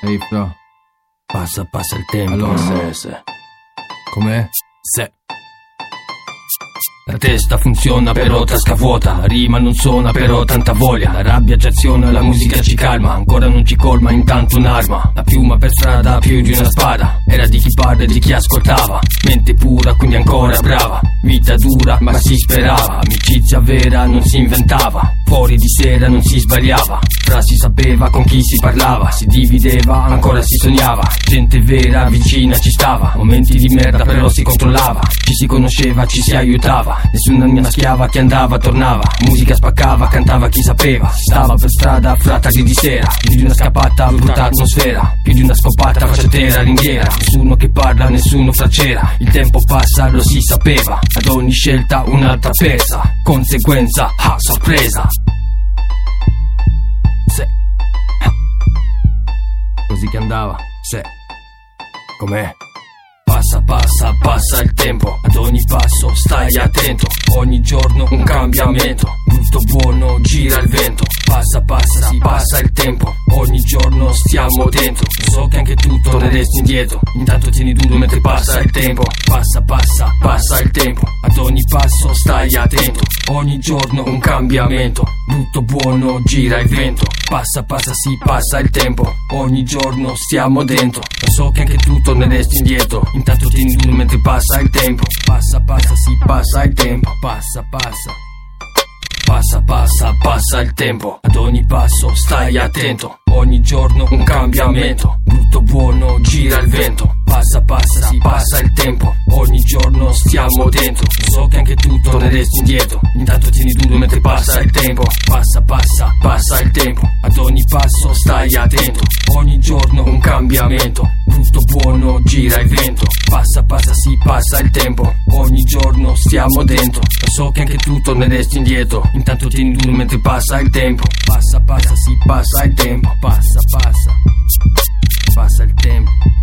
Ehi fra, passa il tempo. allora se. Com'è? Se la testa funziona però tasca vuota, la rima non suona però tanta voglia, la rabbia ci aziona, la musica ci calma, ancora non ci colma intanto un'arma, la piuma per strada più di una spada, era di chi parla e di chi ascoltava, mente pura quindi ancora brava, vita dura ma si sperava, amicizia vera non si inventava, fuori di sera non si sbagliava, fra si sapeva con chi si parlava, si divideva ancora si sognava, gente vera vicina ci stava, momenti di merda però si controllava, ci si conosceva, ci si aiutava, nessuna mia schiava che andava tornava, musica spaccava, cantava chi sapeva, si stava per strada fra tardi di sera, più di una scappata, brutta atmosfera, più di una scopata, facciatera, ringhiera, nessuno che parla, nessuno fra c'era, il tempo passa, lo si sapeva, ad ogni scelta un'altra pesa, conseguenza, sorpresa. Se così che andava, se com'è? Passa il tempo, ad ogni passo stai attento, ogni giorno un cambiamento, brutto buono gira il vento, passa il tempo, ogni giorno stiamo dentro, so che anche tu torneresti indietro, intanto tieni duro mentre passa il tempo, passa il tempo, ad ogni passo stai attento, ogni giorno un cambiamento, brutto buono gira il vento, passa il tempo, ogni giorno stiamo dentro, so che anche tu torneresti indietro, intanto tieni duro mentre passa il tempo, passa il tempo, passa il tempo, ad ogni passo stai attento, ogni giorno un cambiamento, brutto buono gira il vento, passa il tempo, ogni giorno stiamo dentro, so che anche tu torneresti indietro, intanto tieni duro mentre passa il tempo, passa il tempo, ad ogni passo stai attento, ogni giorno un cambiamento, brutto buono gira il vento, passa il tempo, ogni giorno stiamo dentro, so che anche tu torneresti indietro, intanto tieni duro mentre passa il tempo, passa il tempo, passa il tempo.